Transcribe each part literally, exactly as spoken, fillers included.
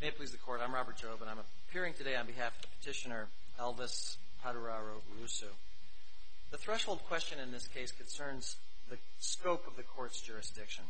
May it please the Court, I'm Robert Jobe, and I'm appearing today on behalf of the petitioner Elvis Paduraru Urusu. The threshold question in this case concerns the scope of the Court's jurisdiction.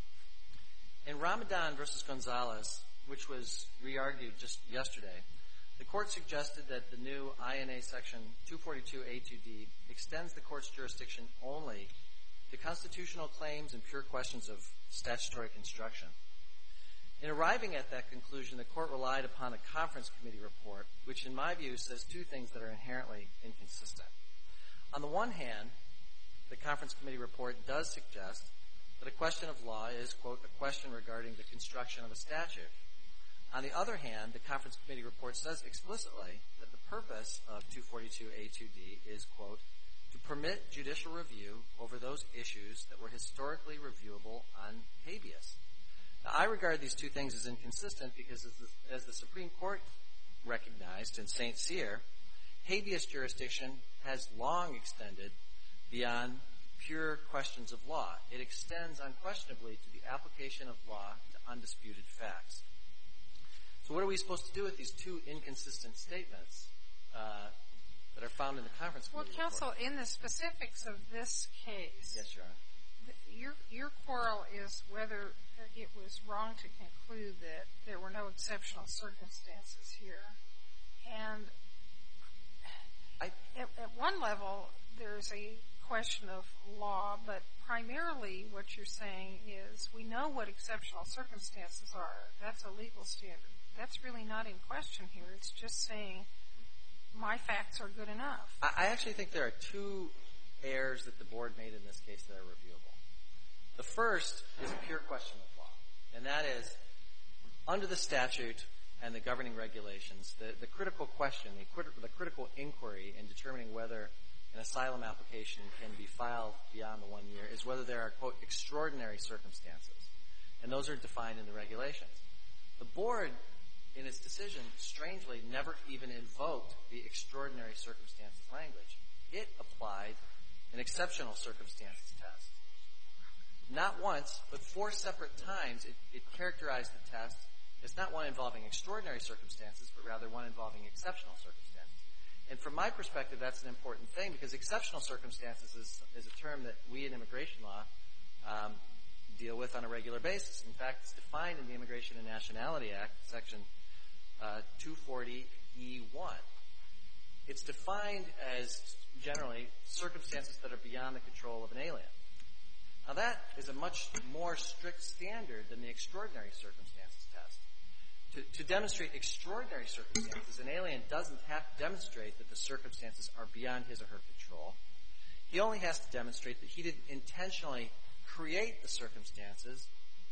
In Ramadan v. Gonzalez, which was re-argued just yesterday, the Court suggested that the new I N A Section two forty-two A two D extends the Court's jurisdiction only to constitutional claims and pure questions of statutory construction. In arriving at that conclusion, the Court relied upon a conference committee report, which in my view says two things that are inherently inconsistent. On the one hand, the conference committee report does suggest that a question of law is, quote, a question regarding the construction of a statute. On the other hand, the conference committee report says explicitly that the purpose of two forty-two A two D is, quote, to permit judicial review over those issues that were historically reviewable on habeas. Now, I regard these two things as inconsistent because, as the, as the Supreme Court recognized in Saint Cyr, habeas jurisdiction has long extended beyond pure questions of law. It extends unquestionably to the application of law to undisputed facts. So what are we supposed to do with these two inconsistent statements uh, that are found in the conference committee report? Well, counsel, in the specifics of this case, yes, Your Honor. Your, your quarrel is whether it was wrong to conclude that there were no exceptional circumstances here. And I, at, at one level, there's a question of law, but primarily what you're saying is we know what exceptional circumstances are. That's a legal standard. That's really not in question here. It's just saying my facts are good enough. I, I actually think there are two errors that the Board made in this case that are reviewable. The first is a pure question of law, and that is, under the statute and the governing regulations, the, the critical question, the, crit- the critical inquiry in determining whether an asylum application can be filed beyond the one year is whether there are, quote, extraordinary circumstances. And those are defined in the regulations. The Board, in its decision, strangely never even invoked the extraordinary circumstances language. It applied an exceptional circumstances test. Not once, but four separate times, it, it characterized the test as not one involving extraordinary circumstances, but rather one involving exceptional circumstances. And from my perspective, that's an important thing, because exceptional circumstances is, is a term that we in immigration law um, deal with on a regular basis. In fact, it's defined in the Immigration and Nationality Act, Section uh, two forty E one. It's defined as, generally, circumstances that are beyond the control of an alien. Now, that is a much more strict standard than the extraordinary circumstances test. To, to demonstrate extraordinary circumstances, an alien doesn't have to demonstrate that the circumstances are beyond his or her control. He only has to demonstrate that he didn't intentionally create the circumstances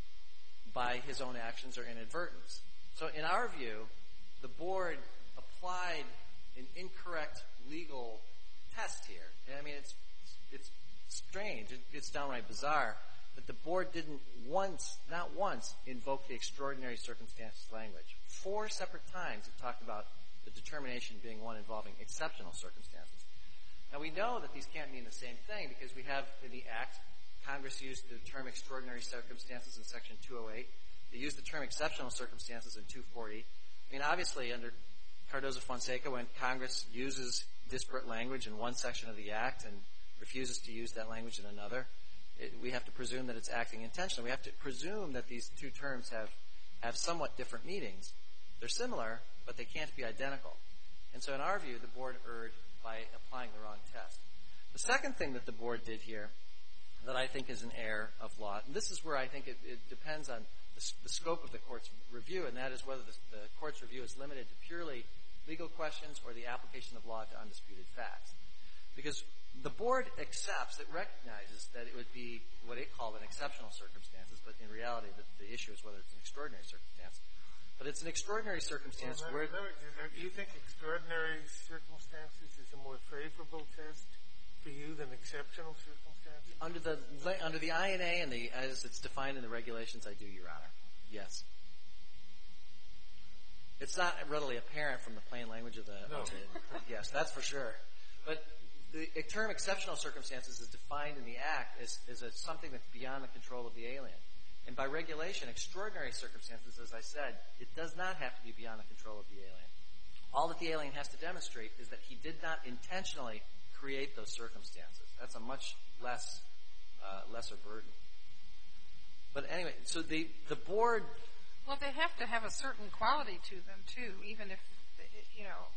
by his own actions or inadvertence. So, in our view, the Board applied an incorrect legal test here. And, I mean, it's it's strange, it, it's downright bizarre that the Board didn't once, not once, invoke the extraordinary circumstances language. Four separate times it talked about the determination being one involving exceptional circumstances. Now, we know that these can't mean the same thing because we have in the Act, Congress used the term extraordinary circumstances in Section two oh eight. They used the term exceptional circumstances in two forty. I mean, obviously, under Cardozo-Fonseca, when Congress uses disparate language in one section of the Act and refuses to use that language in another, it, we have to presume that it's acting intentionally. We have to presume that these two terms have, have somewhat different meanings. They're similar, but they can't be identical. And so in our view, the Board erred by applying the wrong test. The second thing that the Board did here that I think is an error of law, and this is where I think it, it depends on the, the scope of the Court's review, and that is whether the, the Court's review is limited to purely legal questions or the application of law to undisputed facts. Because the Board accepts, it recognizes that it would be what it called an exceptional circumstances, but in reality the, the issue is whether it's an extraordinary circumstance. But it's an extraordinary circumstance well, where... No, do you think extraordinary circumstances is a more favorable test for you than exceptional circumstances? Under the under the I N A and the as it's defined in the regulations, I do, Your Honor. Yes. It's not readily apparent from the plain language of the... No. Of the yes, that's for sure. But the term exceptional circumstances is defined in the Act as, as a, something that's beyond the control of the alien. And by regulation, extraordinary circumstances, as I said, it does not have to be beyond the control of the alien. All that the alien has to demonstrate is that he did not intentionally create those circumstances. That's a much less, uh, lesser burden. But anyway, so the, the board... Well, they have to have a certain quality to them, too, even if, you know,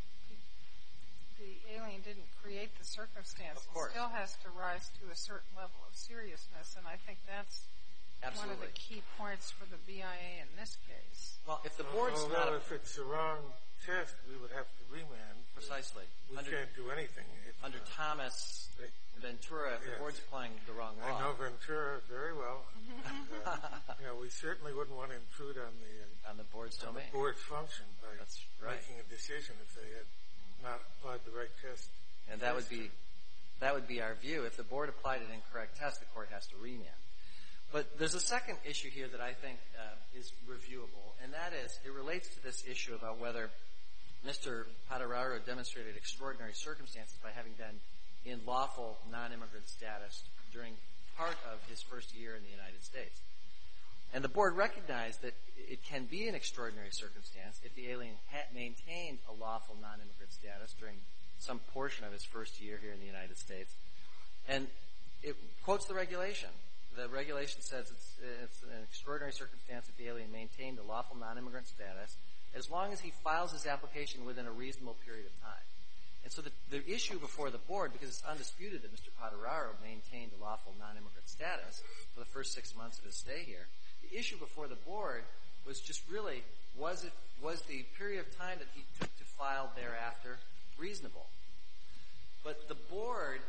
the alien didn't create the circumstance. Of course. It still has to rise to a certain level of seriousness, and I think that's Absolutely. one of the key points for the B I A in this case. Well, if the board's Although not... if it's the wrong test, we would have to remand. Precisely. We under, can't do anything. If, under uh, Thomas, they, Ventura, if yes. the board's applying the wrong law... I know Ventura very well. and, uh, you know, we certainly wouldn't want to intrude on the, uh, on the board's on domain. the board's function by That's right. making a decision if they had not applied the right test. And that would be that would be our view. If the board applied an incorrect test, the court has to remand. But there's a second issue here that I think uh, is reviewable, and that is it relates to this issue about whether Mister Patararo demonstrated extraordinary circumstances by having been in lawful non-immigrant status during part of his first year in the United States. And the board recognized that it can be an extraordinary circumstance if the alien had maintained a lawful non-immigrant status during some portion of his first year here in the United States. And it quotes the regulation. The regulation says it's, it's an extraordinary circumstance if the alien maintained a lawful non-immigrant status as long as he files his application within a reasonable period of time. And so the, the issue before the board, because it's undisputed that Mister Patararo maintained a lawful non-immigrant status for the first six months of his stay here, the issue before the board was just really, was it, was the period of time that he took to file thereafter reasonable? But the board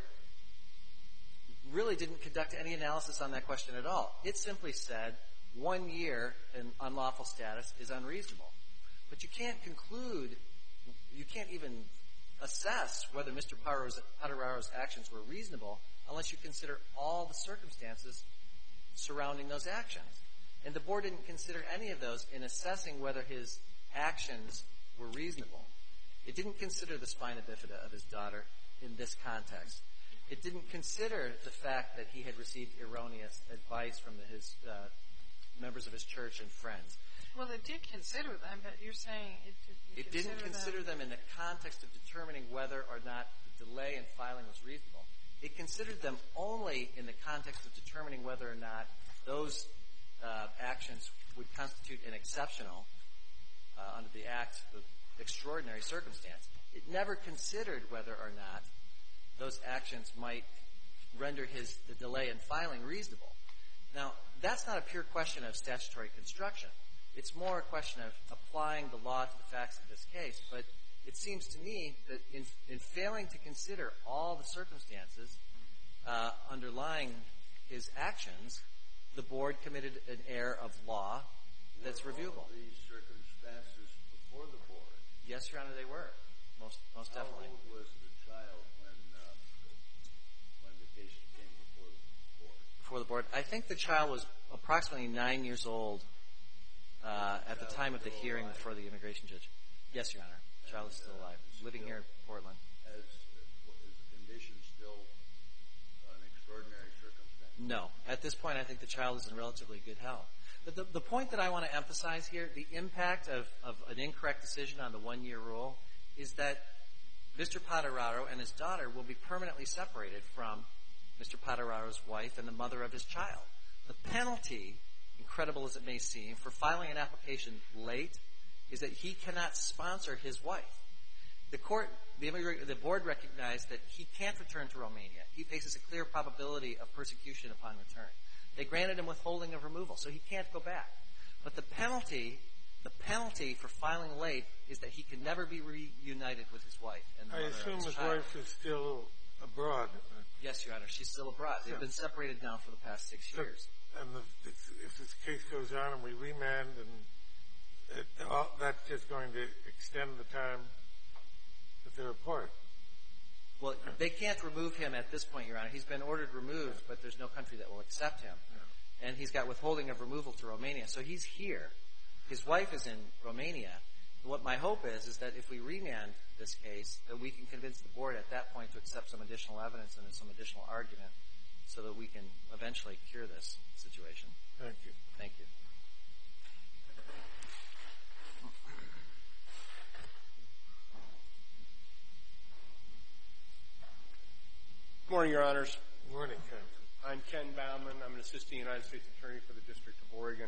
really didn't conduct any analysis on that question at all. It simply said one year in unlawful status is unreasonable. But you can't conclude, you can't even assess whether Mister Patararo's actions were reasonable unless you consider all the circumstances surrounding those actions. And the board didn't consider any of those in assessing whether his actions were reasonable. It didn't consider the spina bifida of his daughter in this context. It didn't consider the fact that he had received erroneous advice from the, his uh, members of his church and friends. Well, it did consider them, but you're saying it didn't It consider didn't consider them. them in the context of determining whether or not the delay in filing was reasonable. It considered them only in the context of determining whether or not those uh, actions would constitute an exceptional, uh, under the Act, of extraordinary circumstance. It never considered whether or not those actions might render his the delay in filing reasonable. Now, that's not a pure question of statutory construction. It's more a question of applying the law to the facts of this case. But it seems to me that in, in failing to consider all the circumstances uh, underlying his actions, the board committed an error of law that's reviewable. Were all these circumstances before the board? Yes, Your Honor, they were. Most, most How definitely. old was the child when, uh, when the case came before the board? Before the board. I think the child was approximately nine years old uh, at the time of the hearing before the immigration judge. Yes, Your Honor. The child is still alive, living here in Portland. As, uh, is the condition still an extraordinary circumstance? No. At this point, I think the child is in relatively good health. But the, the point that I want to emphasize here, the impact of, of an incorrect decision on the one-year rule, is that Mister Patararo and his daughter will be permanently separated from Mister Patararo's wife and the mother of his child. The penalty, incredible as it may seem, for filing an application late is that he cannot sponsor his wife. The court, the, the board recognized that he can't return to Romania. He faces a clear probability of persecution upon return. They granted him withholding of removal, so he can't go back. But the penalty, the penalty for filing late is that he can never be reunited with his wife and the I mother assume of his his child. wife is still abroad. Yes, Your Honor, she's still abroad. They've Yeah. been separated now for the past six So, years. and the, if, if this case goes on and we remand, and it, all, that's just going to extend the time that they're apart. Well, they can't remove him at this point, Your Honor. He's been ordered removed, but there's no country that will accept him. Yeah. And he's got withholding of removal to Romania. So he's here. His wife is in Romania. And what my hope is, is that if we remand this case, that we can convince the board at that point to accept some additional evidence and some additional argument so that we can eventually cure this situation. Thank you. Thank you. Good morning, Your Honors. Good morning, Counsel. I'm Ken Bauman. I'm an assistant United States attorney for the District of Oregon.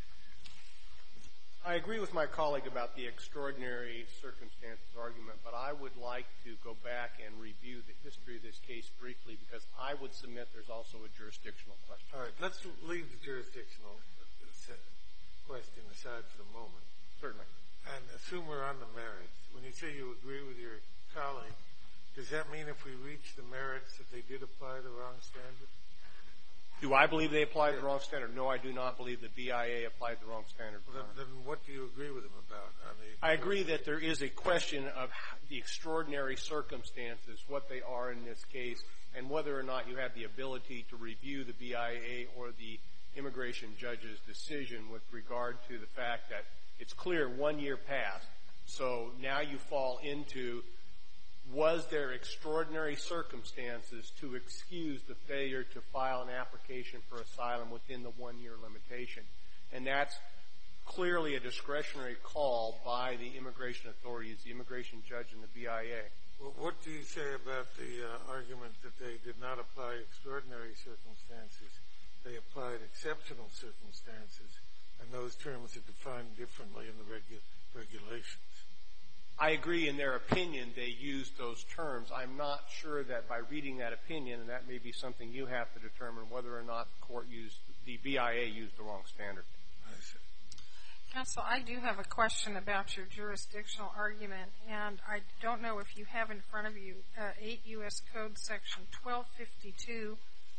I agree with my colleague about the extraordinary circumstances argument, but I would like to go back and review the history of this case briefly because I would submit there's also a jurisdictional question. All right. Let's leave the jurisdictional question aside for the moment. Certainly. And assume we're on the merits. When you say you agree with your colleague, does that mean if we reach the merits that they did apply the wrong standard? Do I believe they applied the wrong standard? No, I do not believe the B I A applied the wrong standard. Well, then, then what do you agree with them about? On the I agree that there is a question of the extraordinary circumstances, what they are in this case, and whether or not you have the ability to review the B I A or the immigration judge's decision with regard to the fact that it's clear one year passed. So now you fall into, was there extraordinary circumstances to excuse the failure to file an application for asylum within the one-year limitation? And that's clearly a discretionary call by the immigration authorities, the immigration judge, and the B I A. Well, what do you say about the uh, argument that they did not apply extraordinary circumstances? They applied exceptional circumstances, and those terms are defined differently in the regu- regulations. I agree in their opinion they used those terms. I'm not sure that by reading that opinion, and that may be something you have to determine whether or not the court used, the B I A used the wrong standard. I see. Counsel, I do have a question about your jurisdictional argument, and I don't know if you have in front of you uh, eight U S Code Section twelve fifty-two,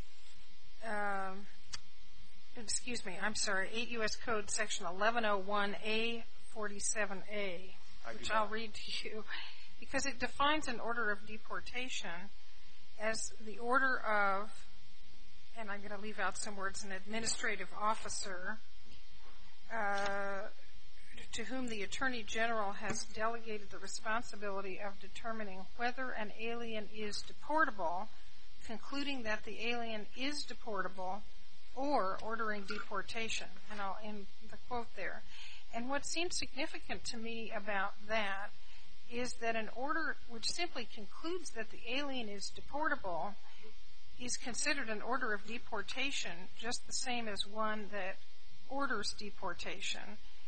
um, excuse me, I'm sorry, eight U S Code Section eleven oh one A forty-seven A. Which I'll read to you, because it defines an order of deportation as the order of, and I'm going to leave out some words, an administrative officer uh, to whom the Attorney General has delegated the responsibility of determining whether an alien is deportable, concluding that the alien is deportable, or ordering deportation. And I'll end the quote there. And what seems significant to me about that is that an order which simply concludes that the alien is deportable is considered an order of deportation, just the same as one that orders deportation,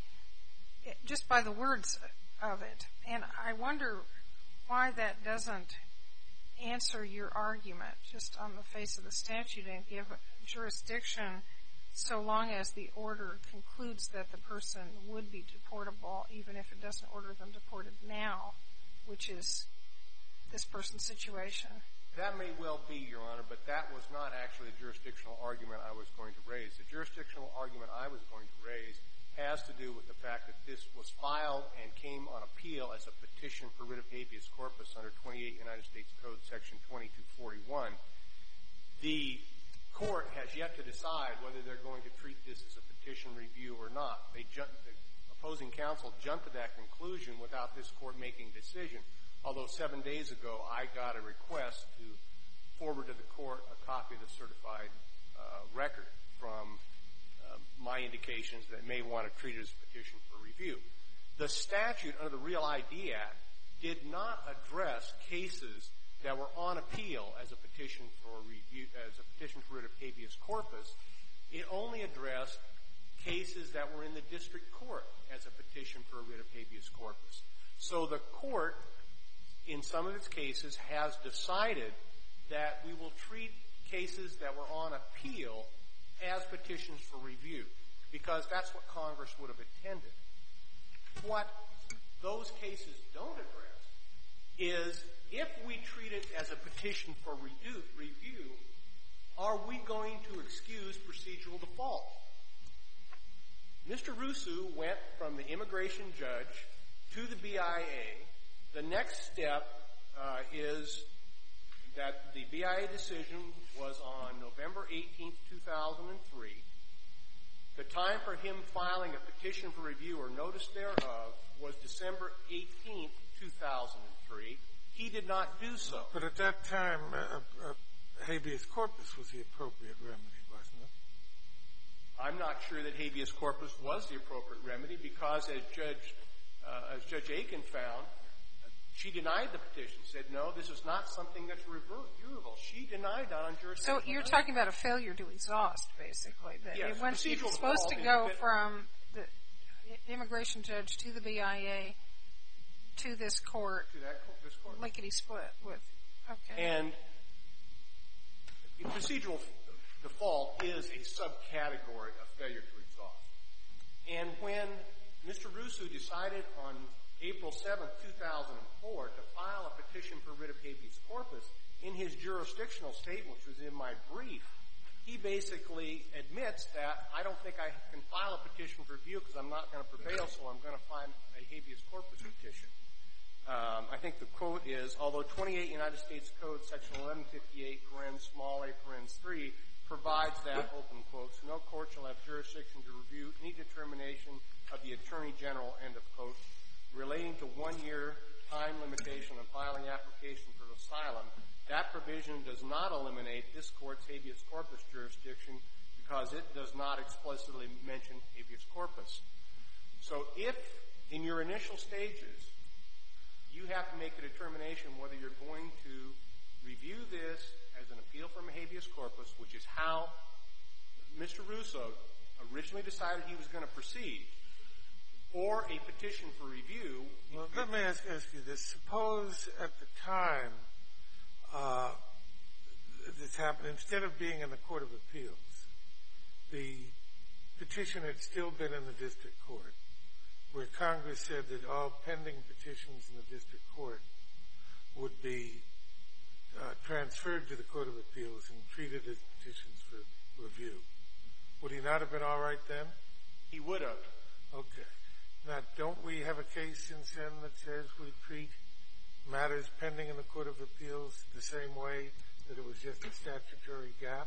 just by the words of it. And I wonder why that doesn't answer your argument just on the face of the statute and give jurisdiction so long as the order concludes that the person would be deportable, even if it doesn't order them deported now, which is this person's situation. That may well be, Your Honor, but that was not actually a jurisdictional argument I was going to raise. The jurisdictional argument I was going to raise has to do with the fact that this was filed and came on appeal as a petition for writ of habeas corpus under twenty-eight United States Code Section twenty-two forty-one. The court has yet to decide whether they're going to treat this as a petition review or not. They jumped, the opposing counsel jumped to that conclusion without this court making a decision, although seven days ago I got a request to forward to the court a copy of the certified uh, record from uh, my indications that may want to treat it as a petition for review. The statute under the Real I D Act did not address cases that were on appeal as a petition for review, as a petition for writ of habeas corpus. It only addressed cases that were in the district court as a petition for a writ of habeas corpus. So the court, in some of its cases, has decided that we will treat cases that were on appeal as petitions for review, because that's what Congress would have intended. What those cases don't address is, if we treat it as a petition for review, are we going to excuse procedural default? Mister Rusu went from the immigration judge to the B I A. The next step uh, is that the B I A decision was on November eighteenth, two thousand three. The time for him filing a petition for review or notice thereof was December eighteenth, two thousand three. He did not do so. But at that time, a, a habeas corpus was the appropriate remedy, wasn't it? I'm not sure that habeas corpus was the appropriate remedy because, as Judge uh, as Judge Aiken found, she denied the petition, said, no, this is not something that's reviewable. She denied that on jurisdiction. So you're talking about a failure to exhaust, basically. That yes. It went, it's supposed to go from the immigration judge to the B I A to this court. To that court, this court. Lickety-split with, okay. And procedural default is a subcategory of failure to exhaust. And when Mister Russo decided on April seventh, two thousand four, to file a petition for writ of habeas corpus, in his jurisdictional statement, which was in my brief, he basically admits that I don't think I can file a petition for review because I'm not going to prevail, so I'm going to file a habeas corpus petition. Um, I think the quote is, although twenty-eight United States Code, Section eleven fifty-eight, parens, small a, parens three, provides that, open quotes, no court shall have jurisdiction to review any determination of the Attorney General, end of quote, relating to one-year time limitation on filing application for asylum. That provision does not eliminate this court's habeas corpus jurisdiction because it does not explicitly mention habeas corpus. So if, in your initial stages, you have to make a determination whether you're going to review this as an appeal from a habeas corpus, which is how Mister Russo originally decided he was going to proceed, or a petition for review. Well, let me ask, ask you this. Suppose at the time uh, this happened, instead of being in the Court of Appeals, the petition had still been in the district court, where Congress said that all pending petitions in the district court would be uh, transferred to the Court of Appeals and treated as petitions for review. Would he not have been all right then? He would have. Okay. Now, don't we have a case since then that says we treat matters pending in the Court of Appeals the same way that it was just a statutory gap?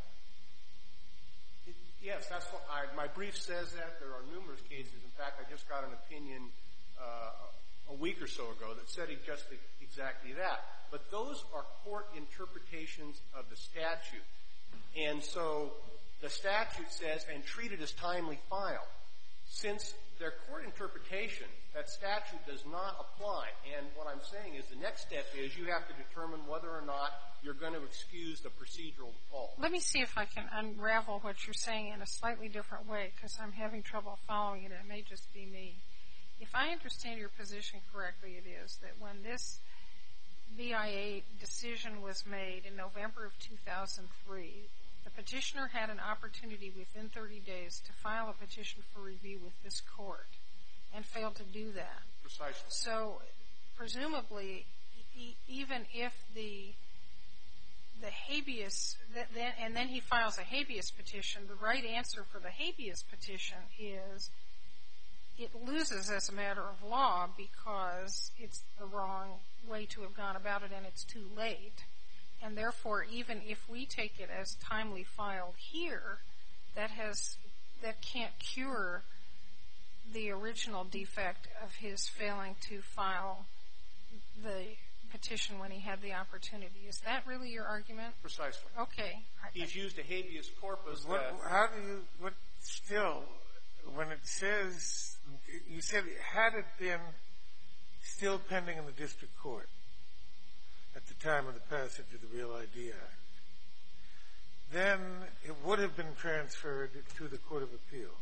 It, yes, that's what I, my brief says that. There are numerous cases. In fact, I just got an opinion uh, a week or so ago that said just exactly that. But those are court interpretations of the statute. And so the statute says, and treated as timely filed. Since their court interpretation, that statute does not apply. And what I'm saying is the next step is you have to determine whether or not you're going to excuse the procedural default. Let me see if I can unravel what you're saying in a slightly different way, because I'm having trouble following it. It may just be me. If I understand your position correctly, it is that when this B I A decision was made in November of two thousand three, the petitioner had an opportunity within thirty days to file a petition for review with this court and failed to do that. Precisely. So presumably, e- even if the the habeas, that then, and then he files a habeas petition, the right answer for the habeas petition is it loses as a matter of law because it's the wrong way to have gone about it and it's too late. And therefore, even if we take it as timely filed here, that has that can't cure the original defect of his failing to file the petition when he had the opportunity. Is that really your argument? Precisely. Okay. He's used a habeas corpus. What, that how do you, what still, when it says, you said, had it been still pending in the district court at the time of the passage of the Real I D Act, then it would have been transferred to the Court of Appeals.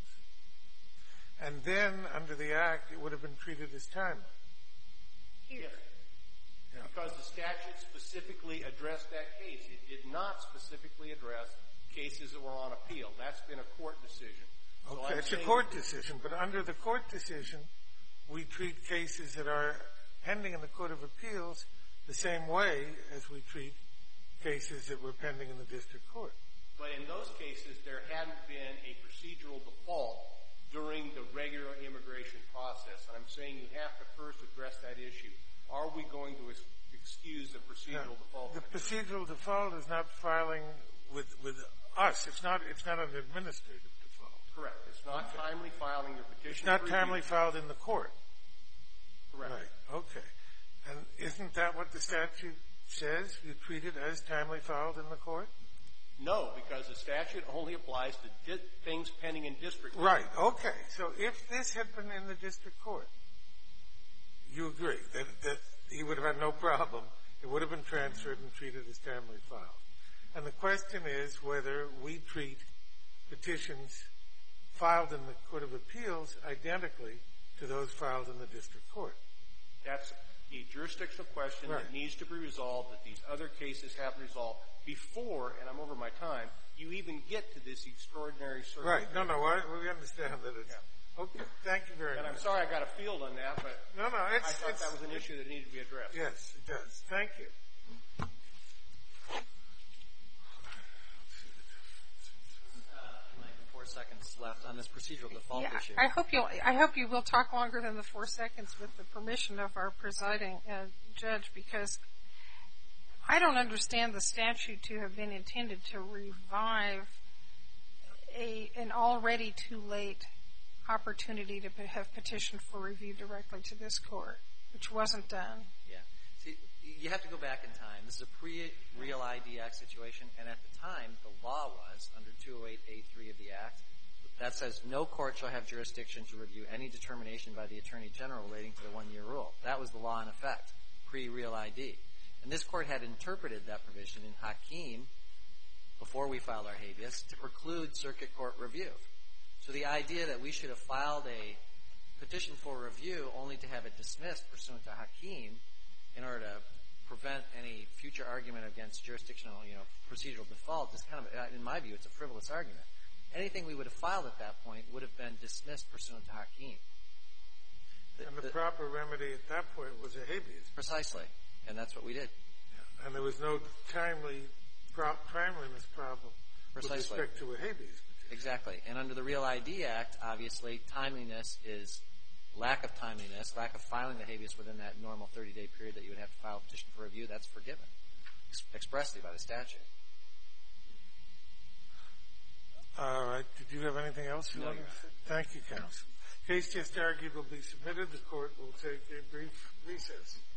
And then, under the Act, it would have been treated as timely. Yes. Yeah. Because the statute specifically addressed that case. It did not specifically address cases that were on appeal. That's been a court decision. So Okay, I'm it's a court decision, but under the court decision, we treat cases that are pending in the Court of Appeals the same way as we treat cases that were pending in the district court. But in those cases, there hadn't been a procedural default during the regular immigration process. And I'm saying you have to first address that issue. Are we going to ex- excuse the procedural No, default? the procedural default is not filing with with us. It's not it's not an administrative default. Correct. It's not okay. timely filing your petition. It's not for timely review. filed in the court. Correct. Right. Okay. And isn't that what the statute says you treat it as timely filed in the court? No, because the statute only applies to di- things pending in district court. Right. Okay. So if this had been in the district court, you agree that, that he would have had no problem. It would have been transferred and treated as timely filed. And the question is whether we treat petitions filed in the Court of Appeals identically to those filed in the district court. That's a jurisdictional question Right. that needs to be resolved, that these other cases have resolved before, and I'm over my time, you even get to this extraordinary circumstance. Right. No, no, I, we understand that it's... Yeah. Okay. Thank you very And much. I'm sorry I got a field on that, but No, no, it's... I thought it's, that was an issue that needed to be addressed. Yes, it does. Thank you. Four seconds left on this procedural default Yeah, issue. I hope you'll. I hope you will talk longer than the four seconds, with the permission of our presiding uh, judge, because I don't understand the statute to have been intended to revive a an already too late opportunity to have petitioned for review directly to this court, which wasn't done. Yeah. See, you have to go back in time. This is a pre-Real I D Act situation, and at the time, the law was, under two oh eight A three of the Act, that says no court shall have jurisdiction to review any determination by the Attorney General relating to the one-year rule. That was the law in effect, pre-Real I D. And this court had interpreted that provision in Hakeem, before we filed our habeas, to preclude circuit court review. So the idea that we should have filed a petition for review only to have it dismissed pursuant to Hakeem in order to prevent any future argument against jurisdictional, you know, procedural default is kind of, in my view, it's a frivolous argument. Anything we would have filed at that point would have been dismissed pursuant to Hakeem. The, And the, the, proper remedy at that point was a habeas. Precisely. And that's what we did. And there was no timely, pro- timeliness problem Precisely. with respect to a habeas petition. Exactly. And under the Real I D Act, obviously, timeliness is lack of timeliness, lack of filing the habeas within that normal thirty-day period that you would have to file a petition for review. That's forgiven ex- expressly by the statute. All right. Did you have anything else you No, wanted Your to say? Thank you, counsel. Case just argued will be submitted. The court will take a brief recess.